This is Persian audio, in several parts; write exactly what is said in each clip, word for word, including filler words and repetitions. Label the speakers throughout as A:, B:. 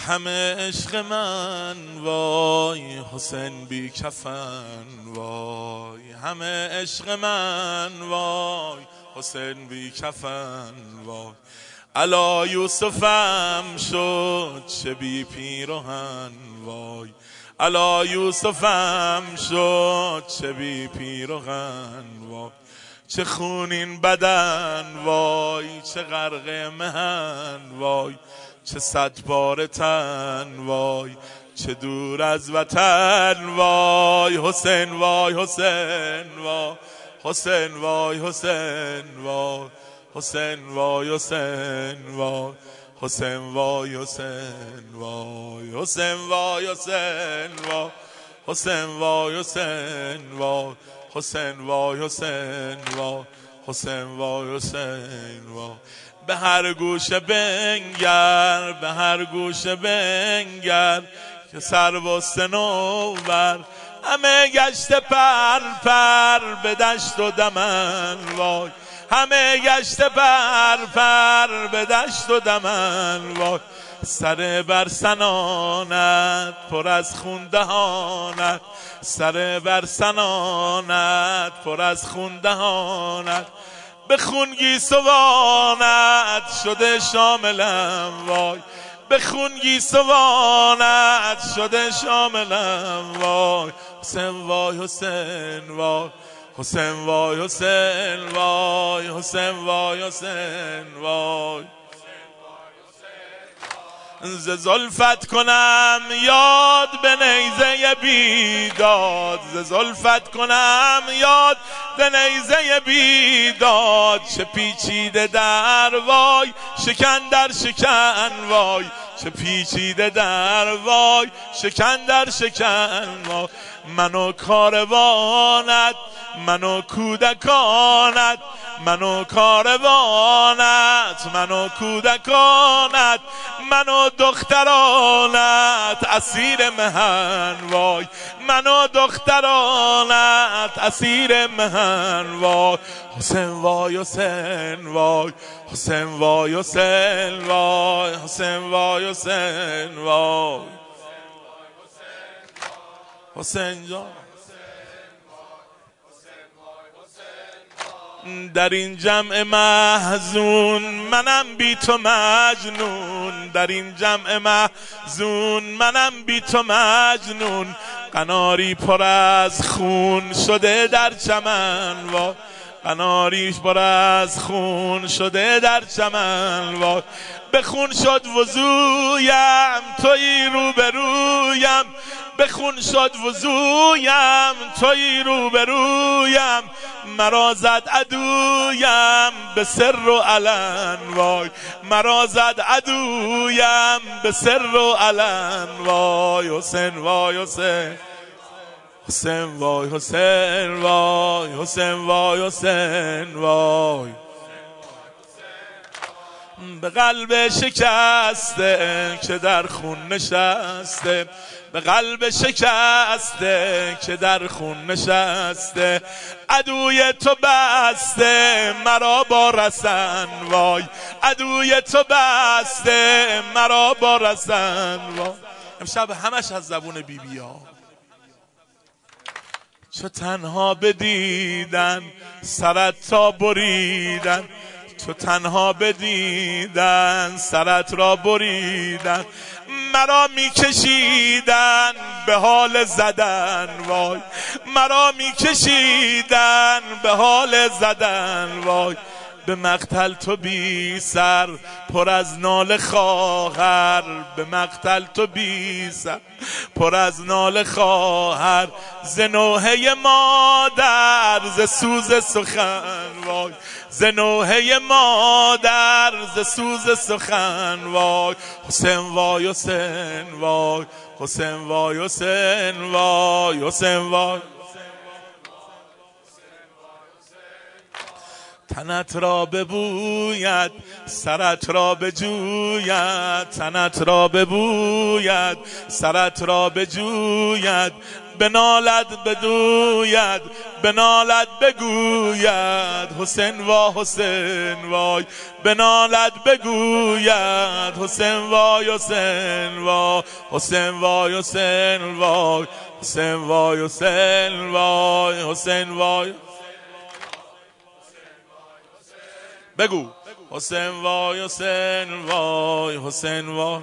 A: همه عشق من وای حسین بی کفن وای، همه عشق من وای حسین بی کفن وای. الا یوسفم شد چه بی پیرهن وای، الا یوسفم شد چه بی پیرهن وای. چه خونین بدن وای، چه غرق مهن وای، چه صد بار تن وای، چه دور از وطن وای. حسین وای حسین وای، حسین وای حسین وای، حسین وای حسین وای، حسین وای حسین وای، حسین وای حسین وای، حسین وای حسین وای، حسین وای حسین وای، حسین وای حسین وای. به هر گوشه بنگر، به هر گوشه بنگر که سر و صنوبر همه گشت پر پر به دشت و دمن وای، همه گشت پر پر به دشت و دمن وای. سر بر سنانت پر از خون دهانت، سر بر سنانت پر از خون دهانت، به خون گیسوانت شده شاملم وای، به خون گیسوانت شده شاملم وای. حسین وای حسین وای، حسین وای حسین وای، حسین وای حسین وای. ز زلفت کنم یاد به نیزه بیداد، ز زلفت کنم یاد به نیزه بیداد. چه پیچیده در وای شکن در شکن وای، چه پیچیده در وای شکن در شکن وای. منو کاروانت، منو کودکانت، منو کاروانت، منو کودکانت، منو دخترانت اسیر مهن وای، منو دخترانت اسیر مهن وای. حسین وای حسین وای، حسین وای حسین وای، حسین وای حسین وای. حسین جان در این جمع محزون منم بی تو مجنون، در این جمع محزون منم بی تو مجنون. قناری پر از خون شده در چمن وای، قناریش پر از خون شده در چمن وای. به خون شد وضویم تویی روبرویم، به خون شد وضویم تویی روبرویم. مرا زد عدویم به سر و علن وای، مرا زد عدویم به سر و علن وای. حسین وای حسین، حسین وای حسین وای، حسین وای حسین وای. به قلب شکسته که در خون نشسته، به قلب شکسته که در خون نشسته. عدوی تو بسته مرا با رسن وای، عدوی تو بسته مرا با رسن وای. امشب همش از زبون بی بی ها. چو تنها بدیدن سرت تا بریدن، تو تنها بدیدن سرت را بریدن. مرا میکشیدن به حال زدن وای، مرا میکشیدن به حال زدن وای. به مقتل تو بی سر پر از ناله خواهر، به مقتل تو بی سر پر از ناله خواهر. ز نوحه مادر ز سوز سخن وای، ز نوحه مادر ز سوز سخن وای. حسین وای حسین وای، حسین وای حسین وای، حسین وای. تنت را ببوید سرت را بجوید، تنت را ببوید سرت را بجوید. بنالد بدوید بنالد بگوید حسین وا حسین وای بنالد بگوید حسین وای حسین وای حسین وای حسین وای حسین وای حسین وای حسین وای بگو حسین وای حسین وای حسین وای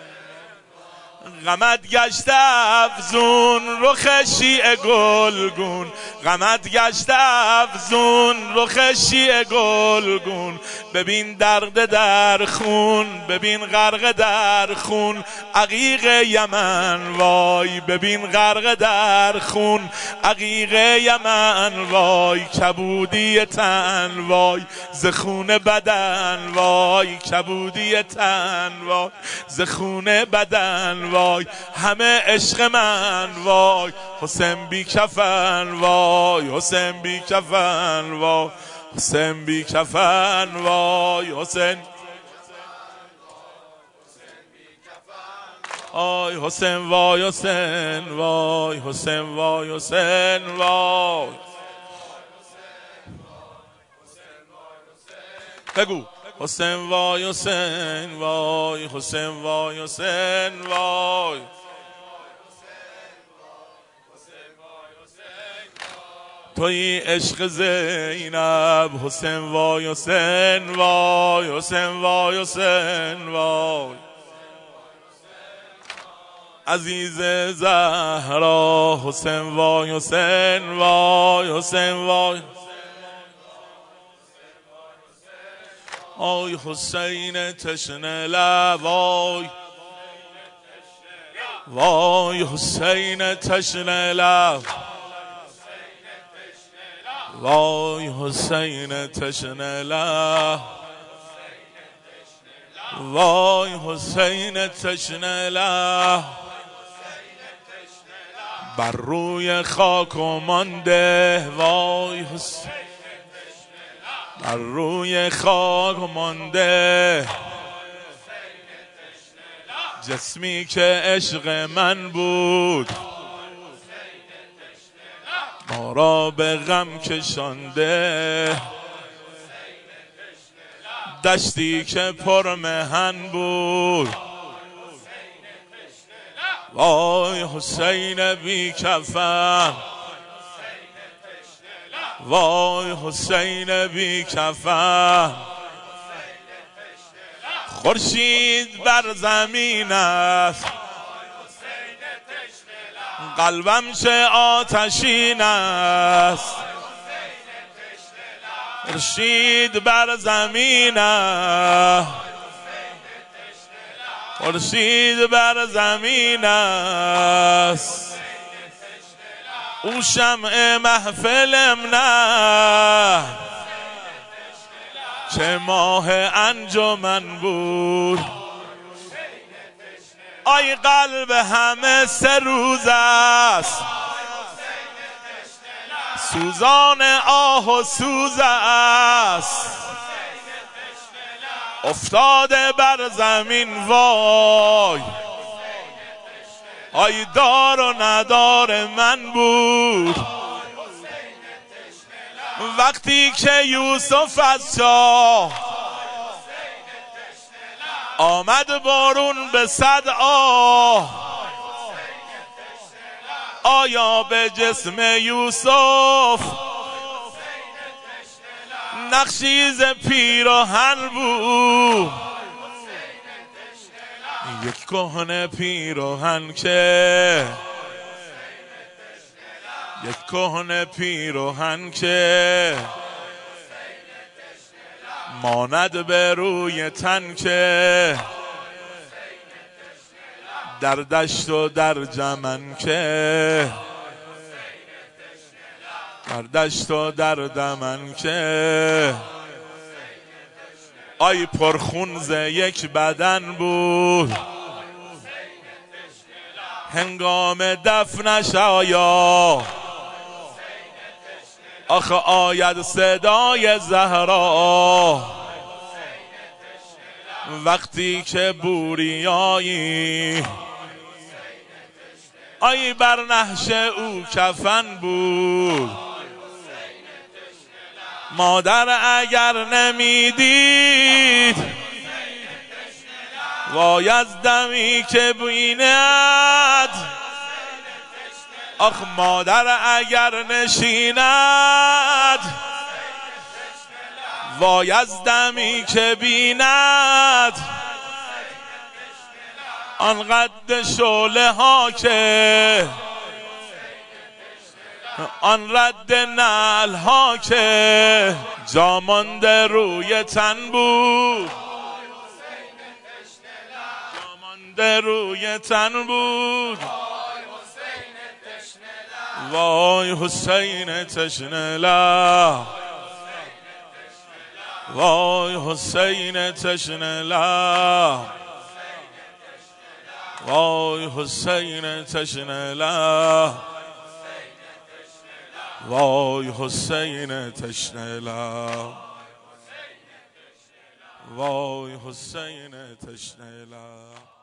A: غمت گشته افزون رخ شیعه گلگون غمت گشته افزون رخ شیعه گلگون ببین درد در خون ببین غرق در خون عقیق یمن وای ببین غرق در خون عقیق یمن وای کبودی تن وای ز خون بدن وای کبودی تن وای ز خون بدن وای همه عشق من وای حسین بی کفن وای حسین بی کفن وای حسین بی کفن وای حسین آی حسین وای حسین وای حسین وای حسین وای بگو حسین وای حسین وای حسین وای حسین وای توی عشق زینب حسین وای حسین وای حسین وای حسین وای عزیز زهرا حسین وای حسین وای حسین وای آی حسین تشنه لب وای وای حسین تشنه لب وای حسین تشنه لب وای حسین تشنه لب بر روی خاک و مانده وای حسین بر روی خاک مانده جسمی که عشق من بود ما را به غم کشانده دشتی که پر مهن بود وای حسین بی کفن وای حسین بی کفن خورشید بر زمین است قلبم چه آتشین است خورشید بر زمین است خورشید بر زمین است او شمع محفلم نه چه ماه انجمن بود آی قلب همه سه روز است سوزان آه و سوز است افتاده بر زمین وای آی دار و ندار من بود وقتی که یوسف از چاه آمد بارون به صد آه آیا به جسم یوسف نقشی ز پیراهن بود یک کهنه پیراهن که یک کهنه پیراهن که ماند به روی تن که در دشت و در جمن که در دشت و در دمن که آی پرخون ز یک بدن بود هنگام دفنش آیا آخه آید صدای زهرا وقتی که بوریایی آی بر نهش او کفن بود. مادر اگر نمیدید وای از دمی که بیند، آخ مادر اگر نشیند وای از دمی که بیند. آن قد شعله ها که آن رد نعل ها که جا مانده روی تن بود، جا مانده روی تن بود. وای حسین تشنه لب، وای حسین تشنه لب، وای حسین تشنه لب، وای حسین تشنه لب، وای حسین تشنه لب.